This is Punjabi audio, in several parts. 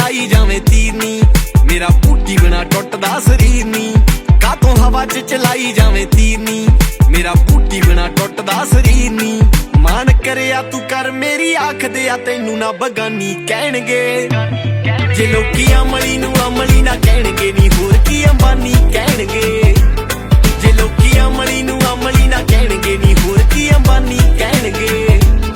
ਚਲਾਈ ਜਾਵੇਂ ਤੀਰ ਨੀ, ਮੇਰਾ ਬੂਟੀ ਬਿਨਾ ਟੁੱਟਦਾ ਸਰੀਰ ਨੀ। ਕਾਤੋਂ ਹਵਾ 'ਚ ਚਲਾਈ ਜਾਵੇਂ ਤੀਰ ਨੀ, ਮੇਰਾ ਬੂਟੀ ਬਿਨਾ ਟੁੱਟਦਾ ਸਰੀਰ ਨੀ। ਮਾਨ ਕਰਿਆ ਤੂੰ ਕਰ ਮੇਰੀ ਆਖਦੇ ਆ ਤੈਨੂੰ ਨਾ ਬਗਾਨੀ ਕਹਿਣਗੇ। ਜੇ ਲੋਕੀ ਅਮਲੀ ਨੂੰ ਅਮਲੀ ਨਾ ਕਹਿਣਗੇ ਨੀ ਹੋਰ ਕੀ ਅੰਬਾਨੀ ਕਹਿਣਗੇ। ਜੇ ਲੋਕੀ ਅਮਲੀ ਨੂੰ ਅਮਲੀ ਨਾ ਕਹਿਣਗੇ ਨੀ ਹੋਰ ਕੀ ਅੰਬਾਨੀ ਕਹਿਣਗੇ।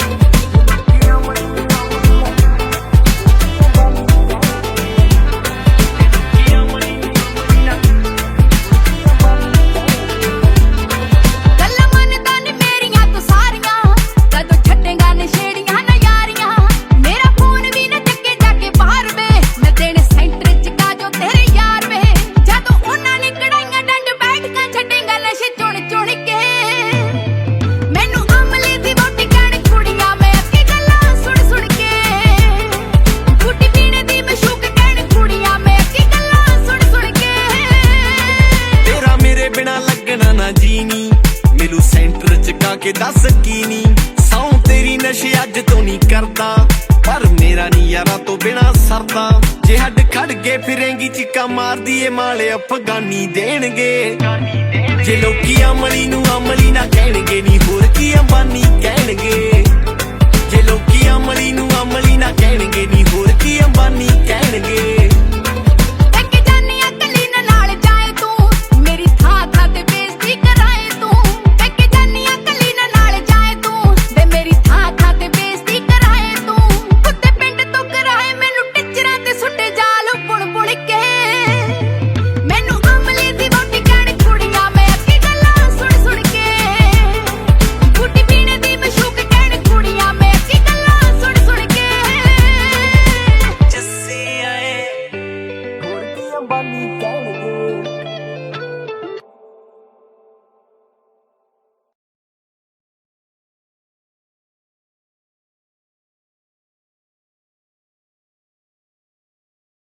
ਜੀਨੀ ਮੈਨੂੰ ਸੈਂਟਰ ਚ ਕਾ ਕੇ ਦੱਸ ਕੀ ਨੀ, ਸੌਂ ਤੇਰੀ ਨਸ਼ੇ ਅੱਜ ਤੋਂ ਨਹੀਂ ਕਰਦਾ, ਪਰ ਮੇਰਾ ਨੀ ਯਾਰਾਂ ਤੋਂ ਬਿਨਾ ਸਰਦਾ। ਜੇ ਹੱਡ ਖੜ ਗਏ ਫਿਰੇਂਗੀ ਚੀਕਾਂ ਮਾਰਦੀ ਏ ਮਾਲੇ ਅਫਗਾਨੀ ਦੇਣਗੇ। ਜੇ ਲੋਕੀ ਅਮਲੀ ਨੂੰ ਅਮਲੀ ਨਾ ਕਹਿਣਗੇ ਨੀ ਹੋਰ ਕੀ ਅੰਬਾਨੀ ਕਹਿਣਗੇ। ਜੇ ਲੋਕੀ ਅਮਲੀ ਨੂੰ ਅਮਲੀ ਨਾ ਕਹਿਣਗੇ